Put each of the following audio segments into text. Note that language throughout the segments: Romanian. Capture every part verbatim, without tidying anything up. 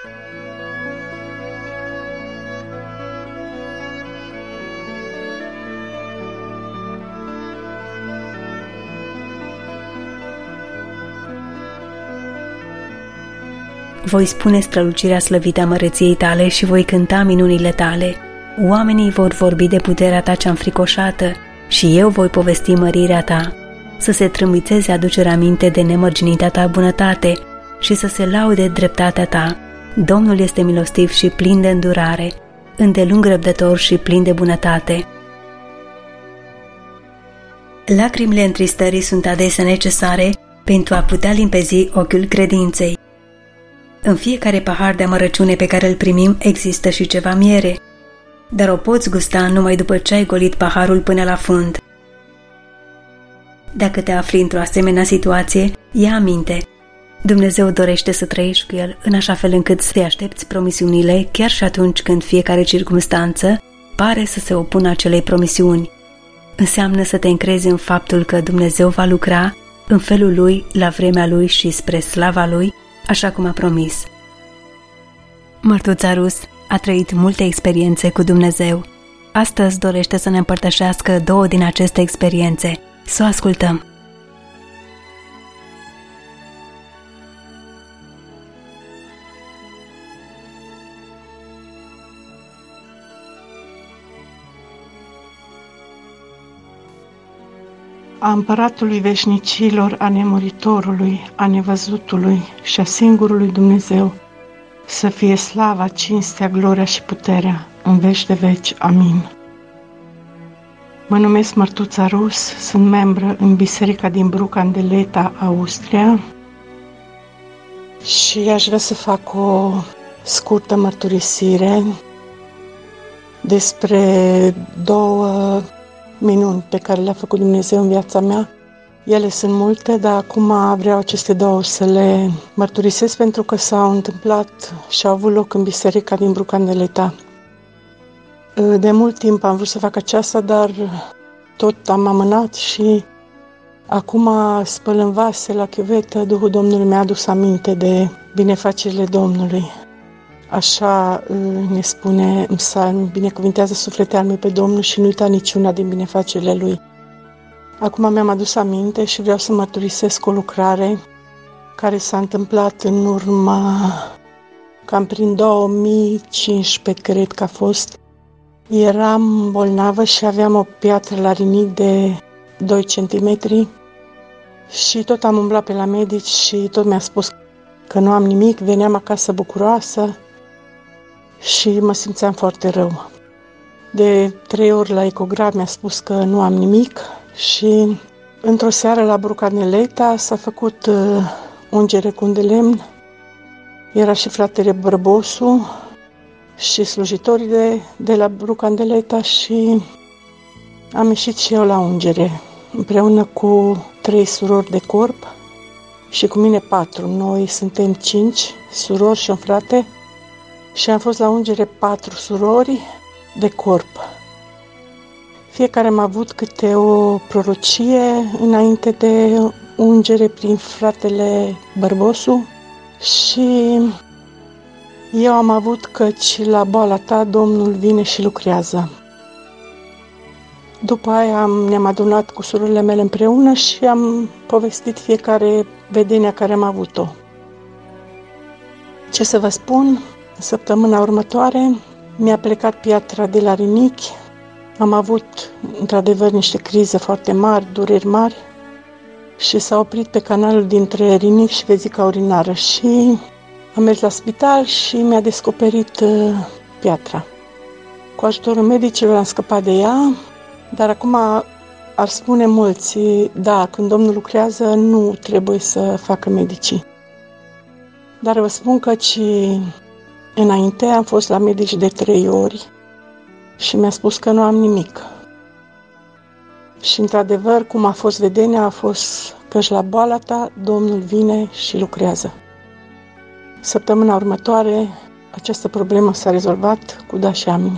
Voi spune strălucirea slăvită a măreției tale și voi cânta minunile tale. Oamenii vor vorbi de puterea ta cea înfricoșată și eu voi povesti mărirea ta. Să se trâmbițeze aducerea minte de nemărginita ta bunătate și să se laude dreptatea ta. Domnul este milostiv și plin de îndurare, îndelung răbdător și plin de bunătate. Lacrimile întristării sunt adesea necesare pentru a putea limpezi ochiul credinței. În fiecare pahar de amărăciune pe care îl primim există și ceva miere, dar o poți gusta numai după ce ai golit paharul până la fund. Dacă te afli într-o asemenea situație, ia aminte. Dumnezeu dorește să trăiești cu El în așa fel încât să-i aștepți promisiunile chiar și atunci când fiecare circumstanță pare să se opună acelei promisiuni. Înseamnă să te încrezi în faptul că Dumnezeu va lucra în felul Lui, la vremea Lui și spre slava Lui, așa cum a promis. Mărtuța Rus a trăit multe experiențe cu Dumnezeu. Astăzi dorește să ne împărtășească două din aceste experiențe. Să o ascultăm. A Împăratului Veșnicilor, a Nemuritorului, a Nevăzutului și a singurului Dumnezeu, să fie slava, cinstea, gloria și puterea în veci de veci. Amin. Mă numesc Mărtuța Rus, sunt membră în biserica din Bruck an der Leta, Austria, și aș vrea să fac o scurtă mărturisire despre două minuni pe care le-a făcut Dumnezeu în viața mea. Ele sunt multe, dar acum vreau aceste două să le mărturisesc pentru că s-au întâmplat și au avut loc în biserica din Bruck an der Leta. De mult timp am vrut să fac aceasta, dar tot am amânat și acum, spălând vase la chiuvetă, Duhul Domnului mi-a adus aminte de binefacerile Domnului. Așa ne spune în psalm: binecuvintează suflete al meu pe Domnul și nu uita niciuna din binefacerile Lui. Acum mi-am adus aminte și vreau să mărturisesc o lucrare care s-a întâmplat în urma, cam prin două mii cincisprezece, cred că a fost. Eram bolnavă și aveam o piatră la rinic de doi centimetri și tot am umblat pe la medici și tot mi-a spus că nu am nimic. Veneam acasă bucuroasă și mă simțeam foarte rău. De trei ori la ecograf mi-a spus că nu am nimic și într-o seară la Bruck an der Leta s-a făcut uh, ungere cu un de lemn. Era și fratele Bărbosu și slujitorii de, de la Bruck an der Leta și am ieșit și eu la ungere împreună cu trei surori de corp și cu mine patru. Noi suntem cinci surori și un frate și am fost la ungere patru surori de corp. Fiecare am avut câte o prorocie înainte de ungere prin fratele Bărbosu și eu am avut căci la boala ta Domnul vine și lucrează. După aia am, ne-am adunat cu surorile mele împreună și am povestit fiecare vedenia care am avut-o. Ce să vă spun, săptămâna următoare mi-a plecat piatra de la rinichi, am avut într-adevăr niște crize foarte mari, dureri mari și s-a oprit pe canalul dintre rinic și vezica urinară și am mers la spital și mi-a descoperit uh, piatra. Cu ajutorul medicilor am scăpat de ea, dar acum ar spune mulți, da, când Domnul lucrează nu trebuie să facă medicii. Dar vă spun că și înainte am fost la medici de trei ori și mi-a spus că nu am nimic. Și într-adevăr, cum a fost vedenia, a fost că-și la boala ta Domnul vine și lucrează. Săptămâna următoare această problemă s-a rezolvat cu da și amin.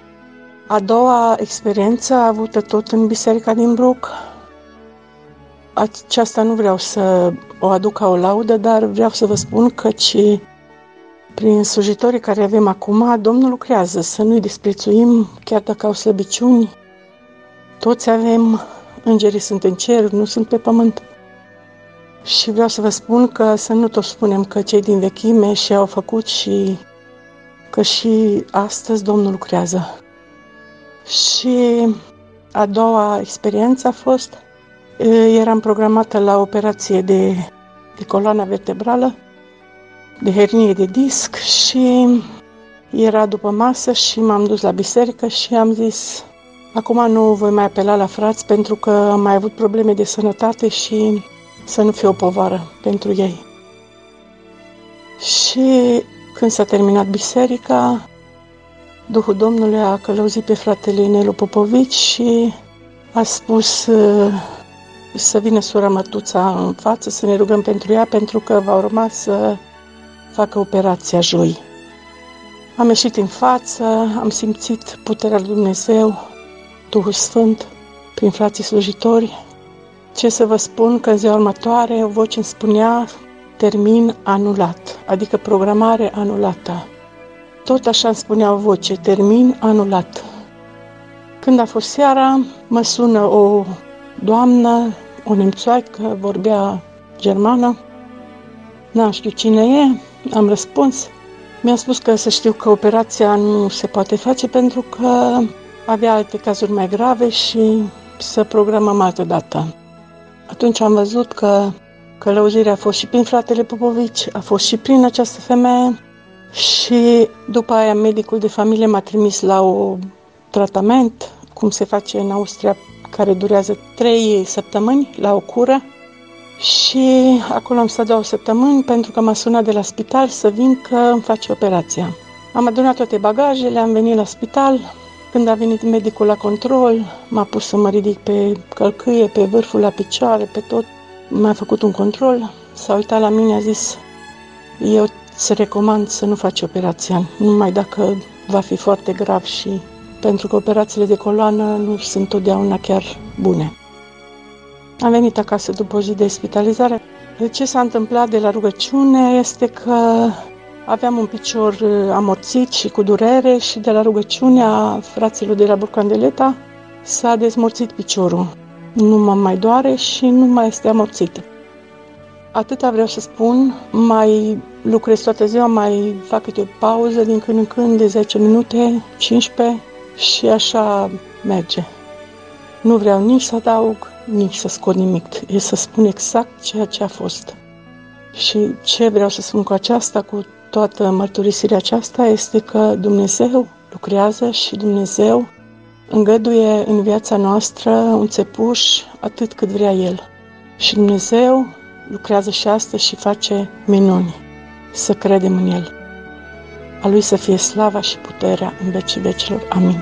A doua experiență avută tot în biserica din Bruck aceasta nu vreau să o aduc ca o laudă, dar vreau să vă spun că ci prin slujitorii care avem acum, Domnul lucrează, să nu-i disprețuim, chiar dacă au slăbiciuni. Toți avem, îngerii sunt în cer, nu sunt pe pământ. Și vreau să vă spun că să nu tot spunem că cei din vechime și-au făcut și că și astăzi Domnul lucrează. Și a doua experiență a fost, eram programată la operație de, de coloana vertebrală, de hernie de disc și era după masă și m-am dus la biserică și am zis, acum nu voi mai apela la frați pentru că am mai avut probleme de sănătate și să nu fie o povară pentru ei. Și când s-a terminat biserica, Duhul Domnului a călăuzit pe fratele Nelu Popovici și a spus să vină sora Mătuța în față, să ne rugăm pentru ea, pentru că va urma să facă operația joi. Am ieșit în față, am simțit puterea lui Dumnezeu, Duhul Sfânt, prin frații slujitori. Ce să vă spun, că în ziua următoare o voce îmi spunea termin anulat, adică programare anulată. Tot așa îmi spunea o voce, termin anulat. Când a fost seara, mă sună o doamnă, o nemțoaică, vorbea germană. N-am știut cine e, am răspuns. Mi-a spus că să știu că operația nu se poate face pentru că avea alte cazuri mai grave și să programăm altă dată. Atunci am văzut că călăuzirea a fost și prin fratele Popovici, a fost și prin această femeie și după aia medicul de familie m-a trimis la un tratament, cum se face în Austria, care durează trei săptămâni la o cură. Și acolo am stat două săptămâni pentru că m-a sunat de la spital să vin că îmi face operația. Am adunat toate bagajele, am venit la spital. Când a venit medicul la control, m-a pus să mă ridic pe călcâie, pe vârful, la picioare, pe tot. M-a făcut un control, s-a uitat la mine, a zis, eu îți recomand să nu faci operația, numai dacă va fi foarte grav și pentru că operațiile de coloană nu sunt totdeauna chiar bune. Am venit acasă după o zi de spitalizare. Ce s-a întâmplat de la rugăciune este că aveam un picior amorțit și cu durere și de la rugăciunea fraților de la Burcandeleta s-a dezmorțit piciorul. Nu mă mai doare și nu mai este amorțit. Atâta vreau să spun, mai lucrez toată ziua, mai fac câte o pauză din când în când de zece minute, cincisprezece și așa merge. Nu vreau nici să adaug, nici să scot nimic. E să spun exact ceea ce a fost. Și ce vreau să spun cu aceasta, cu toată mărturisirea aceasta, este că Dumnezeu lucrează și Dumnezeu îngăduie în viața noastră un țepuș atât cât vrea El. Și Dumnezeu lucrează și astăzi și face minuni. Să credem în El. A Lui să fie slava și puterea în vecii vecilor. Amin.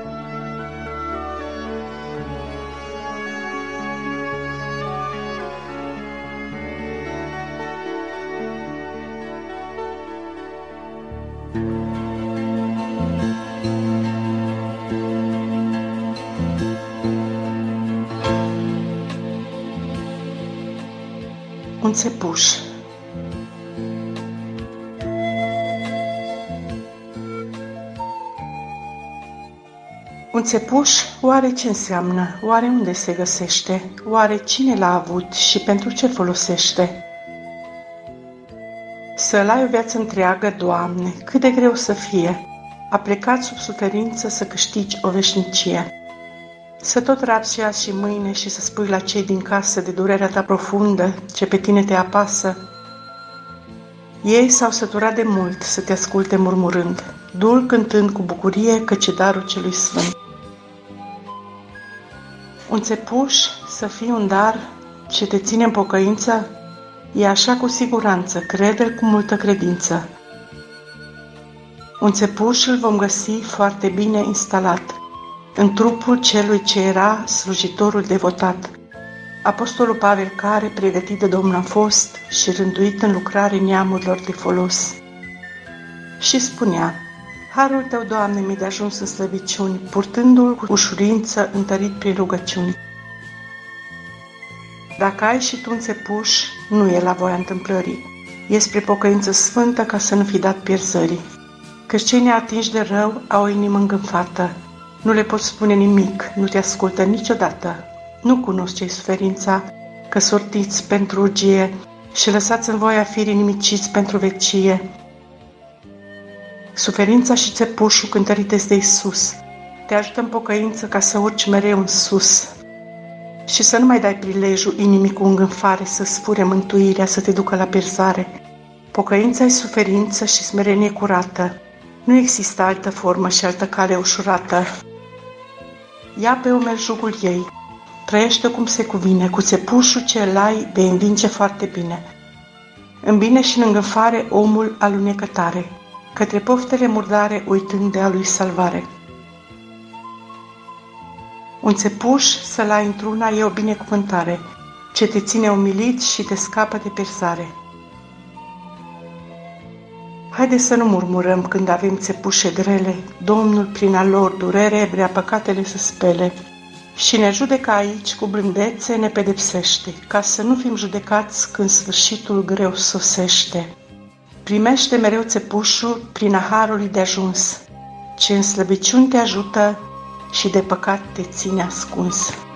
Un țepuș. Un țepuș, oare ce înseamnă? Oare unde se găsește? Oare cine l-a avut și pentru ce folosește? Să-l ai o viață întreagă, Doamne, cât de greu să fie, a plecat sub suferință să câștigi o veșnicie. Să tot rapsi azi și mâine și să spui la cei din casă de durerea ta profundă ce pe tine te apasă. Ei s-au săturat de mult să te asculte murmurând, dul cântând cu bucurie căci e darul celui sfânt. Un țepuș să fii un dar ce te ține în pocăință, e așa cu siguranță, crede-l cu multă credință. Un țepuș îl vom găsi foarte bine instalat în trupul celui ce era slujitorul devotat, apostolul Pavel care, pregătit de Domnul a fost și rânduit în lucrare neamurilor de folos. Și spunea, harul tău, Doamne, mi-e de ajuns în slăbiciuni, purtându-l cu ușurință întărit prin rugăciuni. Dacă ai și tu un țepuș, nu e la voia întâmplării. E spre pocăință sfântă ca să nu fi dat pierzării. Căci cei neatinși de rău au o inimă îngânfată. Nu le poți spune nimic, nu te ascultă niciodată. Nu cunosc ce-i suferința, că sortiți pentru urgie și lăsați în voia firii nimiciți pentru vecie. Suferința și țepușul cântărite de Iisus te ajută în pocăință ca să urci mereu în sus și să nu mai dai prilejul inimii cu îngânfare să-ți fure mântuirea, să te ducă la pierzare. Pocăința e suferință și smerenie curată. Nu există altă formă și altă cale ușurată. Ia pe umeri jugul ei, trăiește cum se cuvine, cu țepușul ce îl ai vei învinge foarte bine. În bine și în îngânfare omul alunecă tare, către poftele murdare uitând de a lui salvare. Un țepuș să-l ai într-una e o binecuvântare, ce te ține umilit și te scapă de pierzare. Haide să nu murmurăm când avem țepușe grele, Domnul prin a lor durere vrea păcatele să spele și ne judecă aici cu blândețe, ne pedepsește, ca să nu fim judecați când sfârșitul greu sosește. Primește mereu țepușul prin harul de ajuns, ce în slăbiciuni te ajută și de păcat te ține ascuns.